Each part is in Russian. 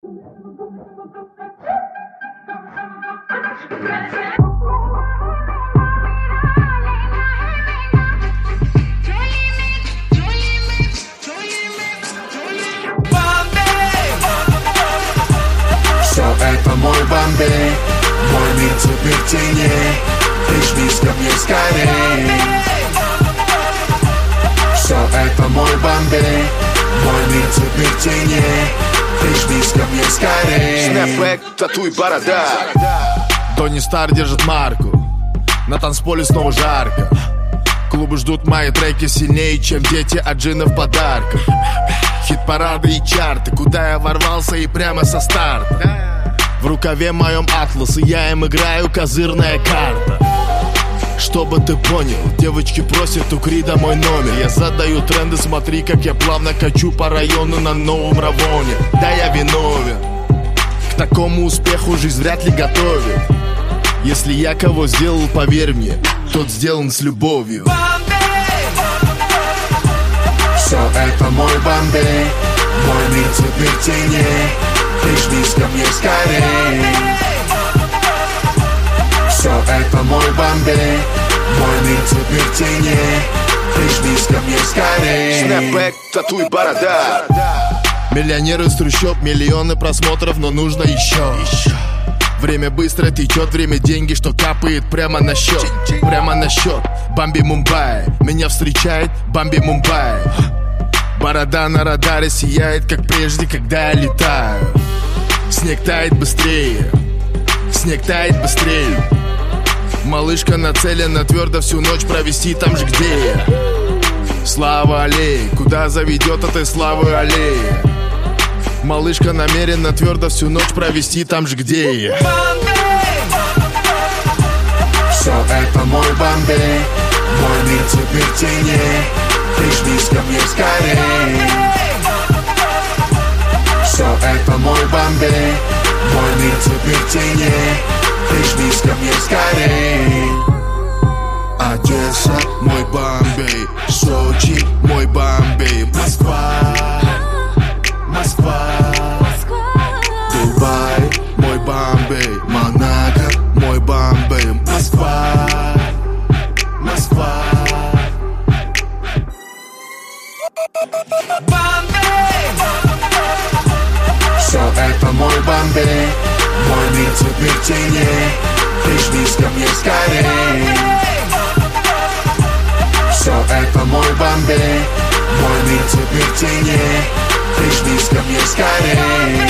Это мой Бомбей, мой мир теперь теней. Прижмись ко мне скорей. Все это мой Бомбей, мой мир теперь теней. Прижмись ко мне скорей. Снэпбэк, тату и борода. Тони Стар держит марку. На танцполе снова жарко. Клубы ждут мои треки сильнее, чем дети от джинов подарков. Хит-парады и чарты, куда я ворвался и прямо со старта. В рукаве моем атлас, и я им играю козырная карта. Чтобы ты понял, девочки просят у Крида мой номер. Я задаю тренды, смотри, как я плавно качу по району на новом Равоне. Да, я виновен, к такому успеху жизнь вряд ли готовит. Если я кого сделал, поверь мне, тот сделан с любовью. Все это мой Бомбей, мой мир теперь теней. Прижмись ко мне скорей. Все это мой Бомбей, мой мир теперь теней. Прижмись ко мне скорей. Снэпбэк, тату и борода. Миллионеры из трущоб, миллионы просмотров, но нужно еще. Время быстро течет, время деньги, что капает прямо на счет. Прямо на счет. Бамби Мумбай, меня встречает Бамби Мумбай. Борода на радаре сияет, как прежде, когда я летаю. Снег тает быстрее, снег тает быстрее. Малышка нацелена твердо всю ночь провести там же, где я. Слава аллее, куда заведет этой славы аллея. Малышка намерена твердо всю ночь провести там же, где я. Все это мой Бомбей, мой мир теперь теней. Прижмись ко мне скорей. Все это мой Бомбей, мой мир теперь теней. Прижмись ко мне скорей. Одесса, мой Бомбей. Сочи, мой Бомбей. Москва, Москва. Дубай, мой Бомбей. Монако, мой Бомбей. Москва, Москва. Все это мой Бомбей, мой мир теперь теней. Прижмись ко мне скорей. Все это мой Бомбей, мой мир теперь теней. Прижмись ко мне скорей.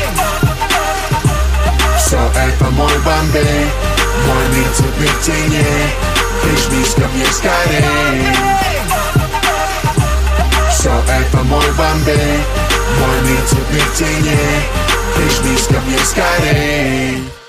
Все это мой Бомбей, мой мир теперь теней. Прижмись ко мне скорей. Все это мой Бомбей, мой мир теперь теней. Прижмись ко мне скорей.